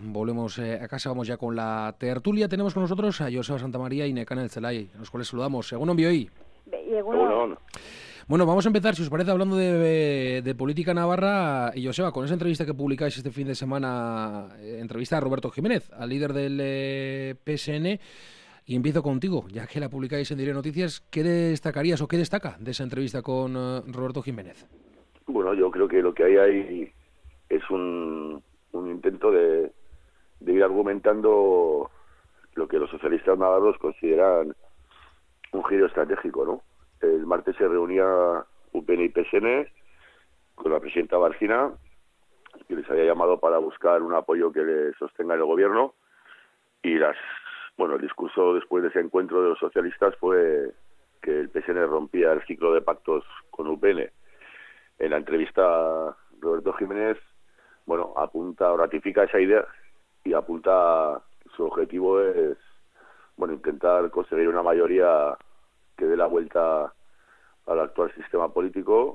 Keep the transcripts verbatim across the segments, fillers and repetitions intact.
volvemos eh, a casa, vamos ya con la tertulia. Tenemos con nosotros a Joseba Santamaría y Nekane El Zelay, a los cuales saludamos. Egunon Bioi. Egunon. Bueno, vamos a empezar, si os parece, hablando de, de política navarra. Y Joseba, con esa entrevista que publicáis este fin de semana, eh, entrevista a Roberto Jiménez, al líder del eh, P S N. Y empiezo contigo, ya que la publicáis en Diario Noticias. ¿Qué destacarías o qué destaca de esa entrevista con uh, Roberto Jiménez? Bueno, yo creo que lo que hay ahí es un, un intento de, de ir argumentando lo que los socialistas navarros consideran un giro estratégico, ¿no? El martes se reunía U P N y P S N con la presidenta Barcina, que les había llamado para buscar un apoyo que le sostenga el gobierno, y las bueno el discurso después de ese encuentro de los socialistas fue que el P S N rompía el ciclo de pactos con U P N. En la entrevista, Roberto Jiménez, bueno, apunta o ratifica esa idea y apunta, su objetivo es, bueno, intentar conseguir una mayoría que dé la vuelta al actual sistema político,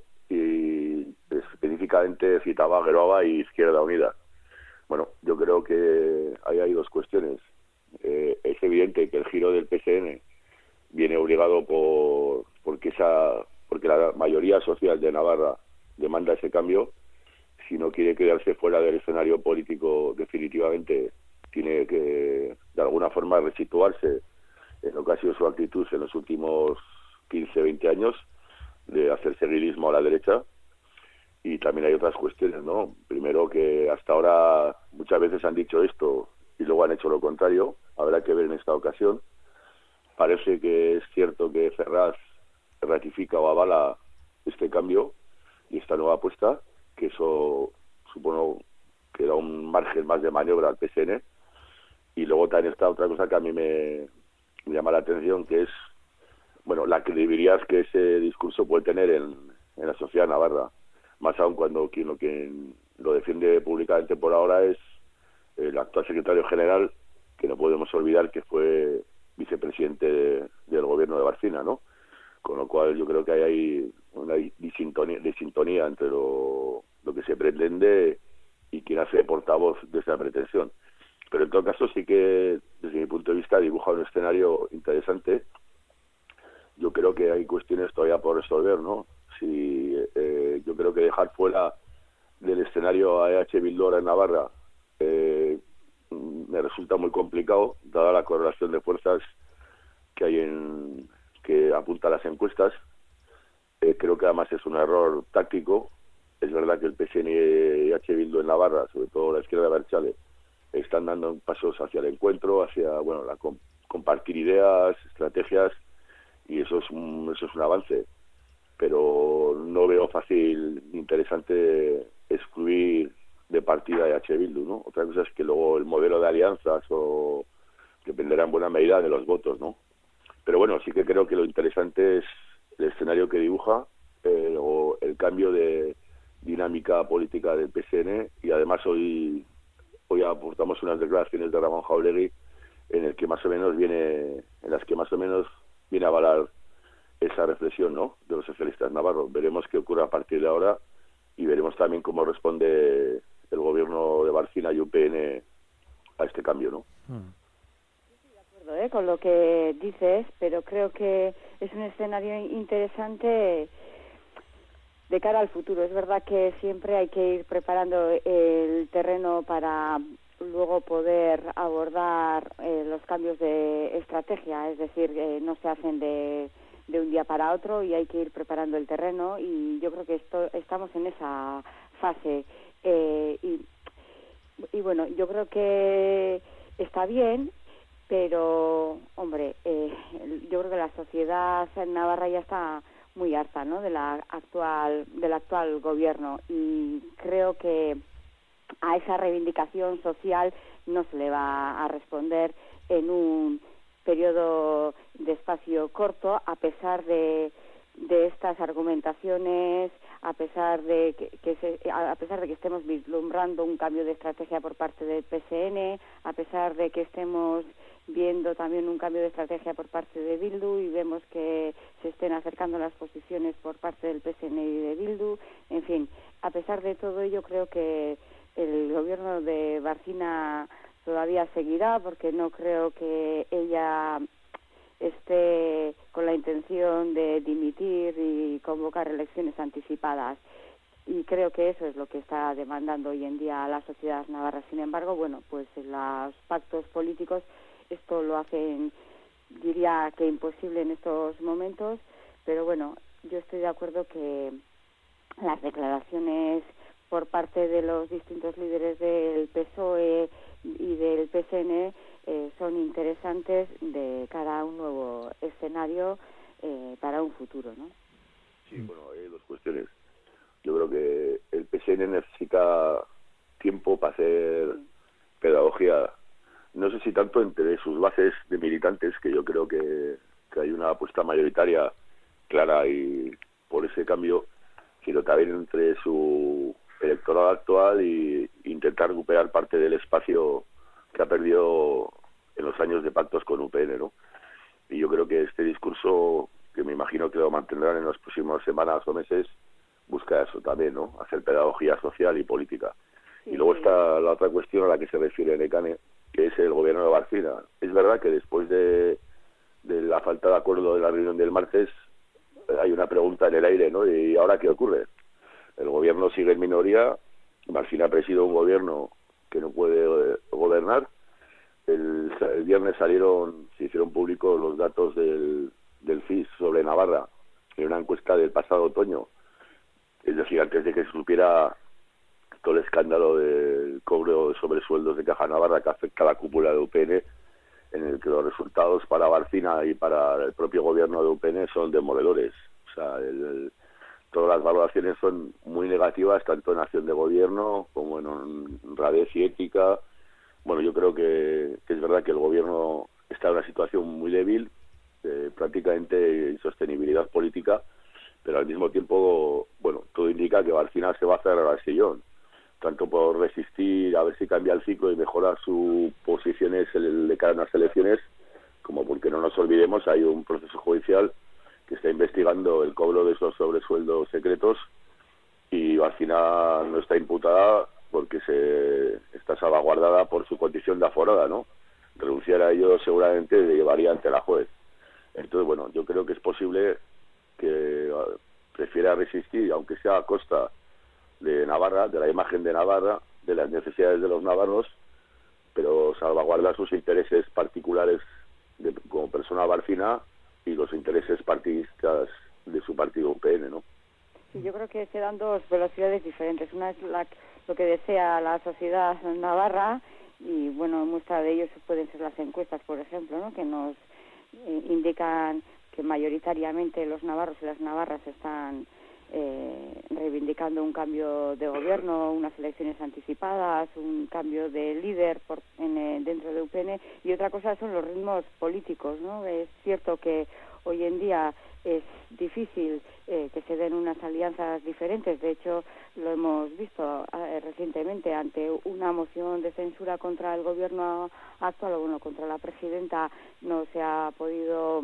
y específicamente citaba a Geroa y Izquierda Unida. Bueno, yo creo que ahí hay dos cuestiones. Eh, es evidente que el giro del P S N viene obligado por porque esa porque la mayoría social de Navarra demanda ese cambio. Si no quiere quedarse fuera del escenario político definitivamente, tiene que de alguna forma resituarse en lo que ha sido su actitud en los últimos quince, veinte años, de hacer seguidismo a la derecha. Y también hay otras cuestiones, ¿no? Primero, que hasta ahora muchas veces han dicho esto y luego han hecho lo contrario. Habrá que ver en esta ocasión. Parece que es cierto que Ferraz ratifica o avala este cambio y esta nueva apuesta, que eso supongo que da un margen más de maniobra al P S N. Y luego también está otra cosa que a mí me, me llama la atención, que es, bueno, la credibilidad que ese discurso puede tener en, en la sociedad navarra, más aún cuando quien lo, quien lo defiende públicamente por ahora es el actual secretario general, que no podemos olvidar que fue vicepresidente de, del gobierno de Barcina, ¿no? Con lo cual yo creo que hay ahí una disintonía, disintonía entre lo, lo que se pretende y quien hace portavoz de esa pretensión. Pero en todo caso sí que, desde mi punto de vista, dibuja un escenario interesante. Yo creo que hay cuestiones todavía por resolver, ¿no? Si eh, yo creo que dejar fuera del escenario a E H Bildu ahora en Navarra eh, me resulta muy complicado, dada la correlación de fuerzas que hay en que apunta a las encuestas. Eh, creo que además es un error táctico. Es verdad que el P S N y E H Bildu en Navarra, sobre todo la izquierda de Abertzale, están dando pasos hacia el encuentro, hacia bueno la com- compartir ideas, estrategias, y eso es un, eso es un avance. Pero no veo fácil ni interesante excluir de partida a E H Bildu, ¿no? Otra cosa es que luego el modelo de alianzas o dependerá en buena medida de los votos, ¿no? Pero bueno, sí que creo que lo interesante es el escenario que dibuja, eh, o el cambio de dinámica política del P S N, y además hoy hoy aportamos unas declaraciones de Ramón Jauregui en el que más o menos viene en las que más o menos viene a avalar esa reflexión, ¿no?, de los socialistas navarros. Veremos qué ocurre a partir de ahora y veremos también cómo responde el gobierno de Barcina y U P N a este cambio, ¿no? Hmm. ¿eh? Con lo que dices, pero creo que es un escenario interesante de cara al futuro. Es verdad que siempre hay que ir preparando el terreno para luego poder abordar eh, los cambios de estrategia, es decir, eh, no se hacen de, de un día para otro y hay que ir preparando el terreno, y yo creo que esto, estamos en esa fase. Eh, y, y bueno, yo creo que está bien, pero, hombre, eh, yo creo que la sociedad en Navarra ya está muy harta, ¿no?, de la actual, del actual gobierno, y creo que a esa reivindicación social no se le va a responder en un periodo de espacio corto, a pesar de, de estas argumentaciones, a pesar de que, que se, a pesar de que estemos vislumbrando un cambio de estrategia por parte del P S N, a pesar de que estemos viendo también un cambio de estrategia por parte de Bildu, y vemos que se estén acercando las posiciones por parte del P S N y de Bildu. En fin, a pesar de todo ello, creo que el gobierno de Barcina todavía seguirá, porque no creo que ella esté con la intención de dimitir y convocar elecciones anticipadas. Y creo que eso es lo que está demandando hoy en día a la sociedad navarra. Sin embargo, bueno, pues en los pactos políticos esto lo hacen, diría que imposible en estos momentos, pero bueno, yo estoy de acuerdo que las declaraciones por parte de los distintos líderes del P S O E y del P S N eh, son interesantes de cara a un nuevo escenario eh, para un futuro, ¿no? Sí, bueno, hay dos cuestiones. Yo creo que el P S N necesita tiempo para hacer pedagogía. No sé si tanto entre sus bases de militantes, que yo creo que, que hay una apuesta mayoritaria clara y por ese cambio, sino también entre su electorado actual y intentar recuperar parte del espacio que ha perdido en los años de pactos con U P N, ¿no? Y yo creo que este discurso, que me imagino que lo mantendrán en las próximas semanas o meses, busca eso también, ¿no? Hacer pedagogía social y política. Sí, y luego sí. Está la otra cuestión a la que se refiere Necane, que es el gobierno de Barcina. Es verdad que después de, de la falta de acuerdo de la reunión del martes, hay una pregunta en el aire, ¿no? ¿Y ahora qué ocurre? El gobierno sigue en minoría, Barcina preside un gobierno que no puede eh, gobernar. El, el viernes salieron, se hicieron públicos los datos del, del C I S sobre Navarra, en una encuesta del pasado otoño. Es decir, antes de que se supiera todo el escándalo del cobro de sobresueldos de Caja Navarra que afecta a la cúpula de U P N, en el que los resultados para Barcina y para el propio gobierno de U P N son demoledores. O sea, el, el, todas las valoraciones son muy negativas, tanto en acción de gobierno como en honradez y ética. Bueno, yo creo que, que es verdad que el gobierno está en una situación muy débil, eh, prácticamente insostenibilidad política, pero al mismo tiempo, bueno, todo indica que Barcina se va a cerrar al sillón, tanto por resistir a ver si cambia el ciclo y mejora sus posiciones de cara a unas elecciones, como porque no nos olvidemos, hay un proceso judicial que está investigando el cobro de esos sobresueldos secretos y Barcina no está imputada porque se está salvaguardada por su condición de aforada, ¿no? Renunciar a ello seguramente le llevaría ante la juez. Entonces, bueno, yo creo que es posible que prefiera resistir, aunque sea a costa de Navarra, de la imagen de Navarra, de las necesidades de los navarros, pero salvaguardar sus intereses particulares de, como persona barcina y los intereses partidistas de su partido U P N, ¿no? Sí, yo creo que se dan dos velocidades diferentes. Una es la, lo que desea la sociedad navarra y, bueno, muestra de ello pueden ser las encuestas, por ejemplo, ¿no? Que nos eh, indican que mayoritariamente los navarros y las navarras están eh, reivindicando un cambio de gobierno, unas elecciones anticipadas, un cambio de líder por, en, eh, dentro de U P N, y otra cosa son los ritmos políticos, ¿no? Es cierto que hoy en día es difícil eh, que se den unas alianzas diferentes. De hecho, lo hemos visto eh, recientemente ante una moción de censura contra el gobierno actual, o bueno, contra la presidenta, no se ha podido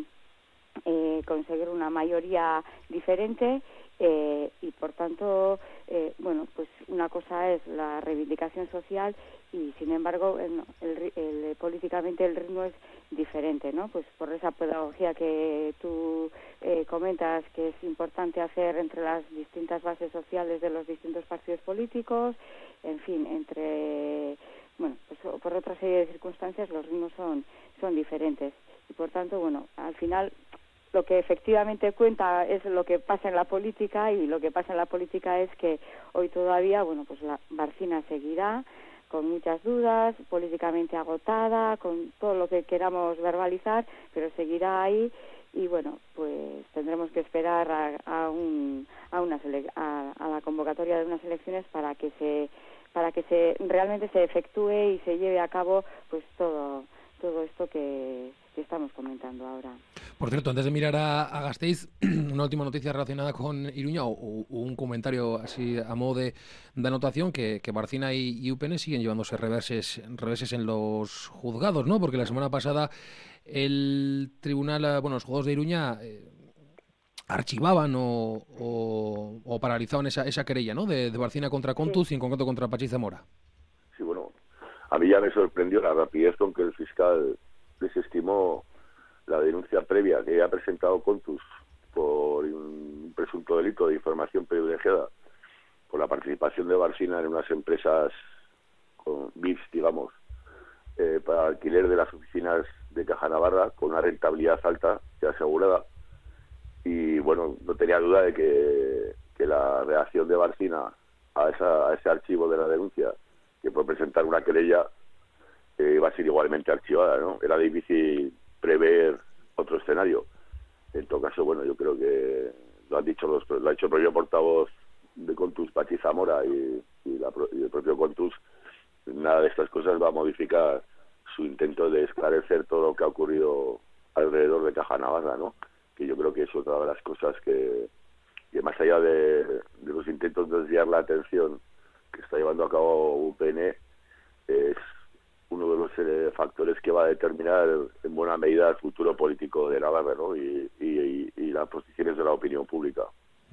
eh, conseguir una mayoría diferente. Eh, y por tanto, eh, bueno, pues una cosa es la reivindicación social y sin embargo el, el, el, políticamente el ritmo es diferente, ¿no? Pues por esa pedagogía que tú eh, comentas que es importante hacer entre las distintas bases sociales de los distintos partidos políticos, en fin, entre, bueno, pues por otra serie de circunstancias los ritmos son, son diferentes y por tanto, bueno, al final lo que efectivamente cuenta es lo que pasa en la política y lo que pasa en la política es que hoy todavía, bueno, pues la Barcina seguirá con muchas dudas, políticamente agotada, con todo lo que queramos verbalizar, pero seguirá ahí y bueno, pues tendremos que esperar a, a, un, a, unas ele- a, a la convocatoria de unas elecciones para que se para que se realmente se efectúe y se lleve a cabo pues todo todo esto que, que estamos comentando ahora. Por cierto, antes de mirar a, a Gasteiz, una última noticia relacionada con Iruña, o, o un comentario así a modo de, de anotación, que, que Barcina y, y U P N siguen llevándose reveses, reveses en los juzgados, ¿no? Porque la semana pasada el tribunal, bueno, los juzgados de Iruña eh, archivaban o, o, o paralizaban esa, esa querella, ¿no? De, de Barcina contra Kontuz sí. y en concreto contra Pachi Zamora. Sí, bueno, a mí ya me sorprendió la rapidez con que el fiscal desestimó la denuncia previa que había presentado Kontuz por un presunto delito de información privilegiada por la participación de Barcina en unas empresas con V I Ps, digamos, eh, para alquiler de las oficinas de Caja Navarra con una rentabilidad alta y asegurada. Y bueno, no tenía duda de que, que la reacción de Barcina a, esa, a ese archivo de la denuncia, que por presentar una querella eh, iba a ser igualmente archivada, ¿no? Era difícil prever otro escenario. En todo caso, bueno, yo creo que lo han dicho los, lo ha dicho el propio portavoz de Kontuz, Pachi Zamora, y, y, la, y el propio Kontuz. Nada de estas cosas va a modificar su intento de esclarecer todo lo que ha ocurrido alrededor de Caja Navarra, ¿no? Que yo creo que es otra de las cosas que, que más allá de, de los intentos de desviar la atención que está llevando a cabo U P N, es uno de los eh, factores que va a determinar en buena medida el futuro político de Navarra, ¿no? y, y, y las posiciones de la opinión pública.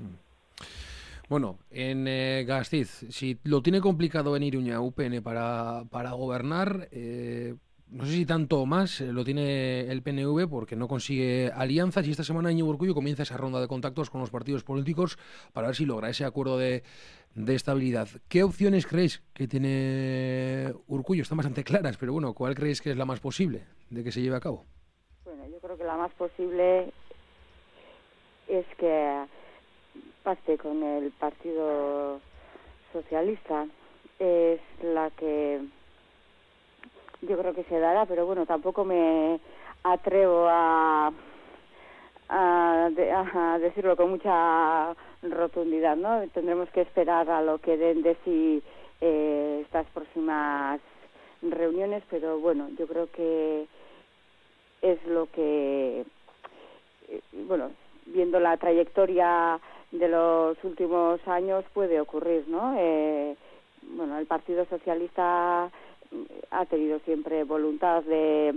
Bueno, en eh, Gasteiz, si lo tiene complicado en Iruña U P N para, para gobernar, eh, no sé si tanto o más eh, lo tiene el P N V porque no consigue alianzas, y esta semana Íñigo Urkullu comienza esa ronda de contactos con los partidos políticos para ver si logra ese acuerdo de, de estabilidad. ¿Qué opciones creéis que tiene Urkullu? Están bastante claras, pero bueno, ¿cuál creéis que es la más posible de que se lleve a cabo? Bueno, yo creo que la más posible es que pacte con el Partido Socialista. Es la que yo creo que se dará, pero bueno, tampoco me atrevo a, a, de, a decirlo con mucha rotundidad, ¿no? Tendremos que esperar a lo que den de sí eh, estas próximas reuniones, pero bueno, yo creo que es lo que, eh, bueno, viendo la trayectoria de los últimos años puede ocurrir, ¿no? Eh, bueno, el Partido Socialista ha tenido siempre voluntad de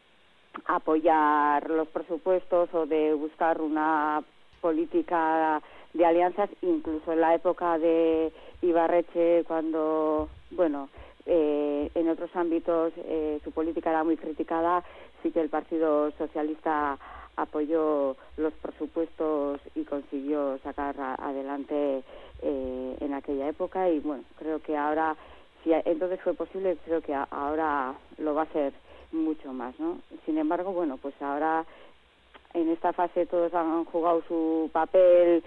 apoyar los presupuestos o de buscar una política de alianzas, incluso en la época de Ibarretxe, cuando, bueno, eh, en otros ámbitos eh, su política era muy criticada, sí que el Partido Socialista apoyó los presupuestos y consiguió sacar a, adelante eh, en aquella época, y bueno, creo que ahora, si entonces fue posible, creo que a, ahora lo va a ser mucho más, ¿no? Sin embargo, bueno, pues ahora en esta fase todos han jugado su papel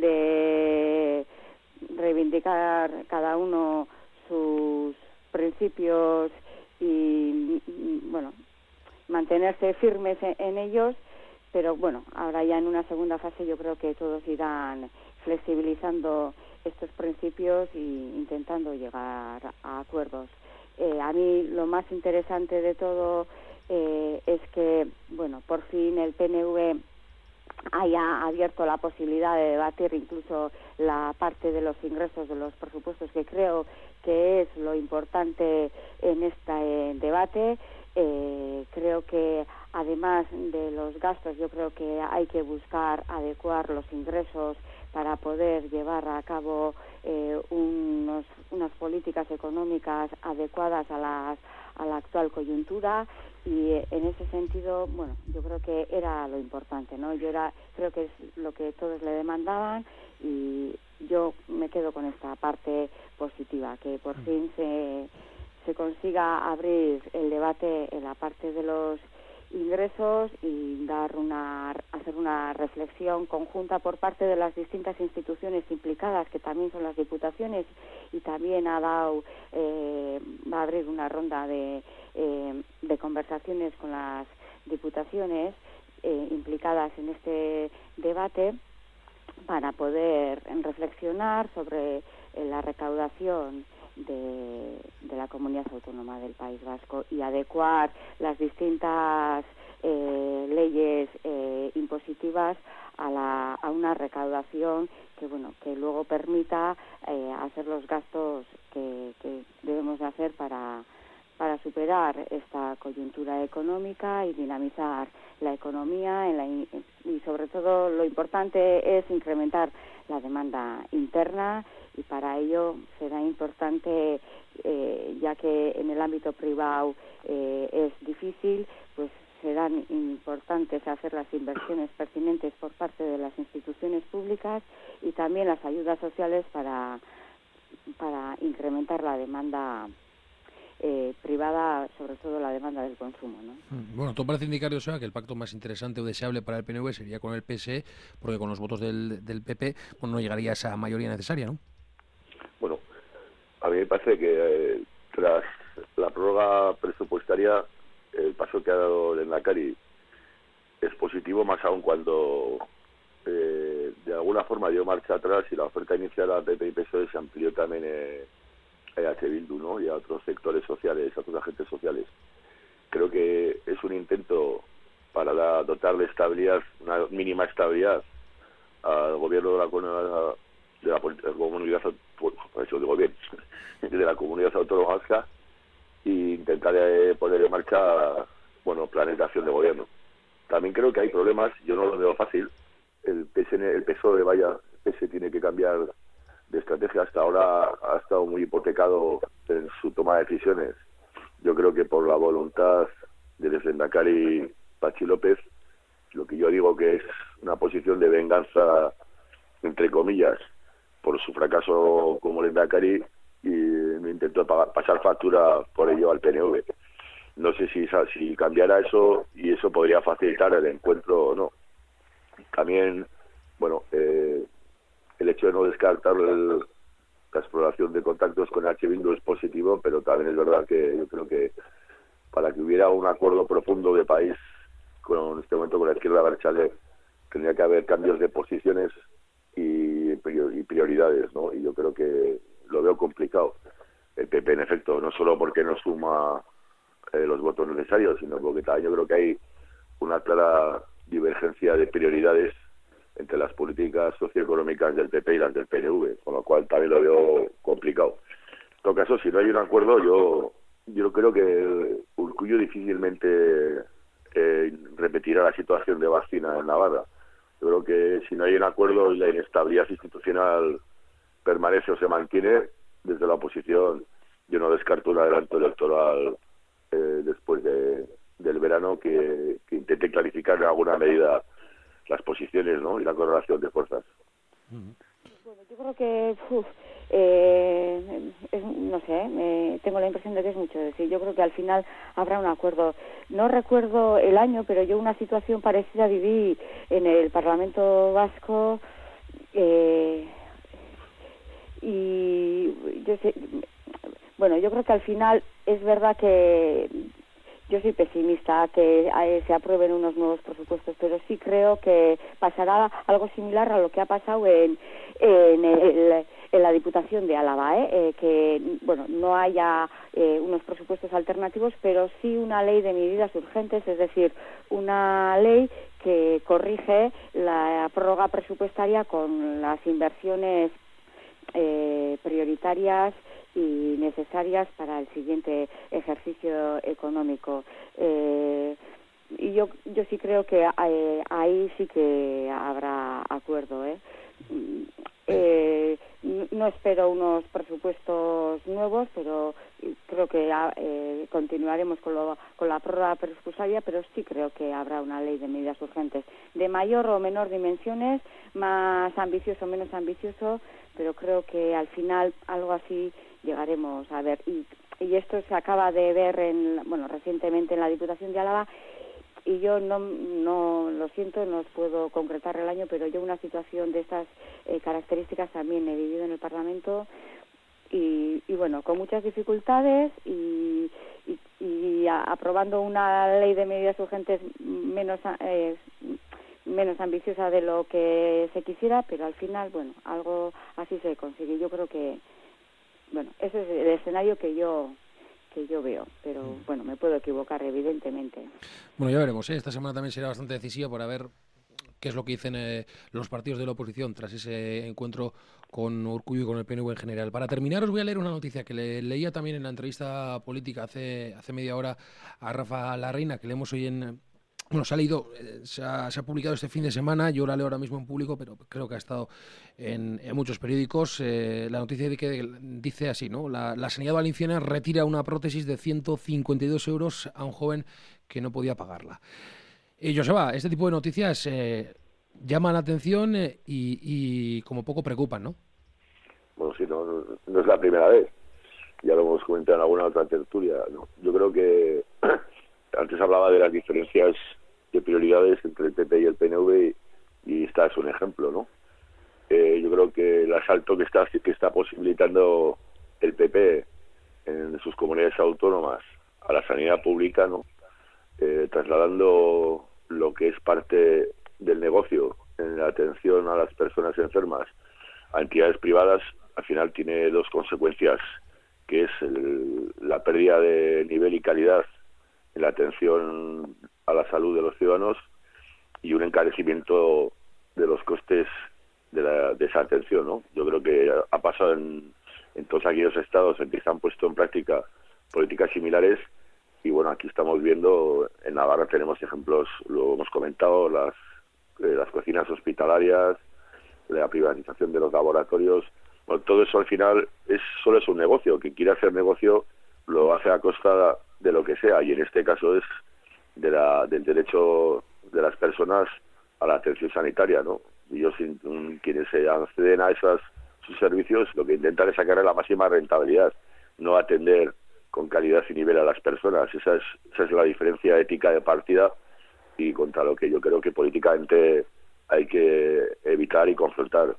de reivindicar cada uno sus principios y, bueno, mantenerse firmes en, en ellos. Pero bueno, ahora ya en una segunda fase yo creo que todos irán flexibilizando estos principios e intentando llegar a acuerdos. Eh, a mí lo más interesante de todo eh, es que, bueno, por fin el P N V haya abierto la posibilidad de debatir incluso la parte de los ingresos de los presupuestos, que creo que es lo importante en este debate. Eh, creo que además de los gastos, yo creo que hay que buscar adecuar los ingresos para poder llevar a cabo eh, unos, unas políticas económicas adecuadas a, las, a la actual coyuntura, y eh, en ese sentido, bueno, yo creo que era lo importante, ¿no? Yo era, creo que es lo que todos le demandaban, y yo me quedo con esta parte positiva, que por fin se se consiga abrir el debate en la parte de los ingresos y dar una hacer una reflexión conjunta por parte de las distintas instituciones implicadas, que también son las diputaciones, y también ha dado eh, va a abrir una ronda de, eh, de conversaciones con las diputaciones eh, implicadas en este debate, para poder reflexionar sobre eh, la recaudación De, de la comunidad autónoma del País Vasco y adecuar las distintas eh, leyes eh, impositivas a, la, a una recaudación que, bueno, que luego permita eh, hacer los gastos que, que debemos de hacer para, para superar esta coyuntura económica y dinamizar la economía en la in- y sobre todo lo importante es incrementar la demanda interna y para ello será importante, eh, ya que en el ámbito privado eh, es difícil, pues serán importantes hacer las inversiones pertinentes por parte de las instituciones públicas y también las ayudas sociales para, para incrementar la demanda eh, privada, sobre todo la demanda del consumo, ¿no? Bueno, todo parece indicar, o sea, que el pacto más interesante o deseable para el P N V sería con el P S E, porque con los votos del, del P P bueno, no llegaría a esa mayoría necesaria, ¿no? Bueno, a mí me parece que eh, tras la prórroga presupuestaria, el paso que ha dado el Lehendakari es positivo, más aún cuando eh, de alguna forma dio marcha atrás y la oferta inicial a P P y P S O E se amplió también eh, a H. Bildu, ¿no? Y a otros sectores sociales, a otros agentes sociales. Creo que es un intento para la, dotar de estabilidad, una mínima estabilidad al gobierno de la, de la, de la comunidad, por eso digo bien, de la comunidad autónoma vasca, e intentar eh, poner en marcha, bueno, planes de acción de gobierno. También creo que hay problemas, yo no lo veo fácil. El P S N, el P S O E, vaya, el P S tiene que cambiar de estrategia. Hasta ahora ha estado muy hipotecado en su toma de decisiones. Yo creo que por la voluntad del Lehendakari Patxi López, lo que yo digo que es una posición de venganza, entre comillas, por su fracaso como Lehendakari, y me intentó pagar, pasar factura por ello al P N V. No sé si, si cambiara eso y eso podría facilitar el encuentro o no. También, bueno, eh, el hecho de no descartar el, la exploración de contactos con H. Bildu es positivo, pero también es verdad que yo creo que para que hubiera un acuerdo profundo de país con este momento con la izquierda abertzale, tendría que haber cambios de posiciones y, y prioridades, ¿no? Y yo creo que lo veo complicado. El P P, en efecto, no solo porque no suma eh, los votos necesarios, sino porque también yo creo que hay una clara divergencia de prioridades entre las políticas socioeconómicas del P P y las del P N V, con lo cual también lo veo complicado. En todo caso, si no hay un acuerdo, yo yo creo que Urkullu difícilmente eh, repetirá la situación de Bárcena en Navarra. Yo creo que si no hay un acuerdo y la inestabilidad institucional permanece o se mantiene, desde la oposición yo no descarto un adelanto electoral eh, después de, del verano que, que intente clarificar en alguna medida las posiciones, ¿no? Y la correlación de fuerzas. Bueno, yo creo que, uf, eh, es, no sé, eh, tengo la impresión de que es mucho decir. Yo creo que al final habrá un acuerdo. No recuerdo el año, pero yo una situación parecida viví en el Parlamento Vasco eh, y yo sé, bueno, yo creo que al final es verdad que yo soy pesimista que eh, se aprueben unos nuevos presupuestos, pero sí creo que pasará algo similar a lo que ha pasado en, en, el, en la Diputación de Álava, ¿eh? Eh, que bueno, no haya eh, unos presupuestos alternativos, pero sí una ley de medidas urgentes, es decir, una ley que corrige la prórroga presupuestaria con las inversiones eh, prioritarias y necesarias para el siguiente ejercicio económico. Eh, y yo yo sí creo que eh, ahí sí que habrá acuerdo, ¿eh? Eh, no espero unos presupuestos nuevos, pero creo que eh, continuaremos con, lo, con la prórroga presupuestaria, pero sí creo que habrá una ley de medidas urgentes de mayor o menor dimensiones, más ambicioso o menos ambicioso, pero creo que al final algo así llegaremos a ver. Y, y esto se acaba de ver en, bueno, recientemente en la Diputación de Álava, y yo no, no lo siento, no os puedo concretar el año, pero yo una situación de estas eh, características también he vivido en el Parlamento y, y bueno, con muchas dificultades y, y, y a, aprobando una ley de medidas urgentes menos eh, menos ambiciosa de lo que se quisiera, pero al final, bueno, algo así se consigue. Yo creo que, bueno, ese es el escenario que yo que yo veo, pero bueno, me puedo equivocar evidentemente. Bueno, ya veremos, ¿eh? Esta semana también será bastante decisiva para ver qué es lo que dicen eh, los partidos de la oposición tras ese encuentro con Urkullu y con el P N V en general. Para terminar, os voy a leer una noticia que le, leía también en la entrevista política hace, hace media hora a Rafa Larreina, que leemos hoy en... Bueno, se ha leído, eh, se, ha, se ha publicado este fin de semana, yo la leo ahora mismo en público, pero creo que ha estado en, en muchos periódicos. Eh, la noticia de que dice así, ¿no? La, la Sanidad Valenciana retira una prótesis de ciento cincuenta y dos euros a un joven que no podía pagarla. Eh, Joseba, este tipo de noticias eh, llaman la atención eh, y, y como poco preocupan, ¿no? Bueno, sí, no, no, no es la primera vez. Ya lo hemos comentado en alguna otra tertulia, ¿no? Yo creo que antes hablaba de las diferencias de prioridades entre el P P y el P N V y, y esta es un ejemplo, ¿no? Eh, yo creo que el asalto que está que está posibilitando el P P en sus comunidades autónomas a la sanidad pública, ¿no? Eh, trasladando lo que es parte del negocio en la atención a las personas enfermas a entidades privadas, al final tiene dos consecuencias, que es el, la pérdida de nivel y calidad en la atención a la salud de los ciudadanos y un encarecimiento de los costes de, la, de esa atención, ¿no? Yo creo que ha pasado en, en todos aquellos estados en que se han puesto en práctica políticas similares. Y bueno, aquí estamos viendo, en Navarra tenemos ejemplos, lo hemos comentado, las, eh, las cocinas hospitalarias, la privatización de los laboratorios. Bueno, todo eso al final es solo es un negocio. Quien quiere hacer negocio lo hace a costa de lo que sea, y en este caso es de la, del derecho de las personas a la atención sanitaria, ¿no? Y ellos, quienes se acceden a esos sus servicios, lo que intentan es sacarle la máxima rentabilidad, no atender con calidad y nivel a las personas. Esa es, esa es la diferencia ética de partida y contra lo que yo creo que políticamente hay que evitar y confrontar.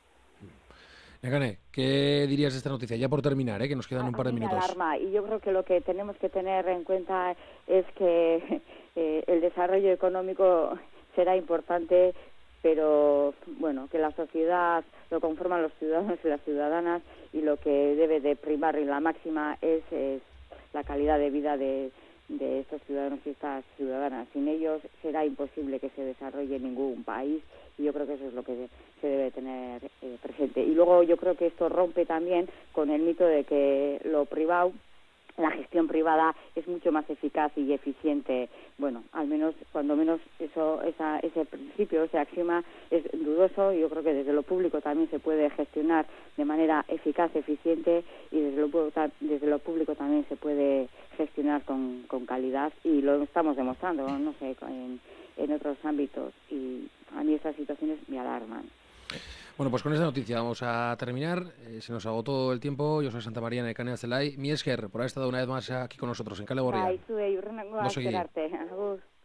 Nekane, ¿qué dirías de esta noticia? Ya por terminar, ¿eh? Que nos quedan un par de minutos. Alarma, y yo creo que lo que tenemos que tener en cuenta es que eh, el desarrollo económico será importante, pero bueno, que la sociedad lo conforman los ciudadanos y las ciudadanas, y lo que debe de primar en la máxima es, es la calidad de vida de, de estos ciudadanos y estas ciudadanas. Sin ellos será imposible que se desarrolle ningún país, y yo creo que eso es lo que se debe tener eh, presente. Y luego yo creo que esto rompe también con el mito de que lo privado, la gestión privada, es mucho más eficaz y eficiente. Bueno, al menos, cuando menos, eso, esa, ese principio, ese axioma es dudoso. Yo creo que desde lo público también se puede gestionar de manera eficaz, eficiente, y desde lo, desde lo público también se puede gestionar con, con calidad, y lo estamos demostrando, no sé, en, en otros ámbitos, y a mí estas situaciones me alarman. Bueno, pues con esta noticia vamos a terminar. Eh, se nos agotó el tiempo. Yo soy Santa María Nekane Azelai. Mi esker por haber estado una vez más aquí con nosotros en Kale Gorria. Bai, zuei, urrenengoa esperarte. Agur.